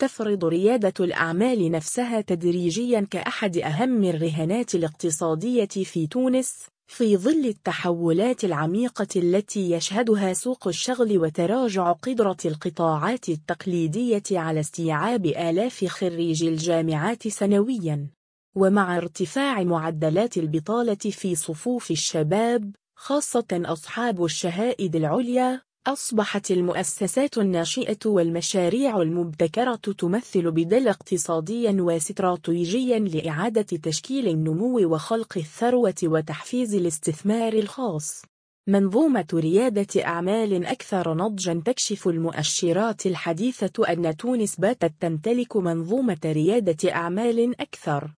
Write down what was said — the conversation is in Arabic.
تفرض ريادة الأعمال نفسها تدريجياً كأحد أهم الرهانات الاقتصادية في تونس، في ظل التحولات العميقة التي يشهدها سوق الشغل وتراجع قدرة القطاعات التقليدية على استيعاب آلاف خريجي الجامعات سنوياً. ومع ارتفاع معدلات البطالة في صفوف الشباب، خاصة أصحاب الشهائد العليا، أصبحت المؤسسات الناشئة والمشاريع المبتكرة تمثل بديل اقتصاديا واستراتيجيا لإعادة تشكيل النمو وخلق الثروة وتحفيز الاستثمار الخاص. منظومة ريادة أعمال أكثر نضجا. تكشف المؤشرات الحديثة أن تونس باتت تمتلك منظومة ريادة أعمال أكثر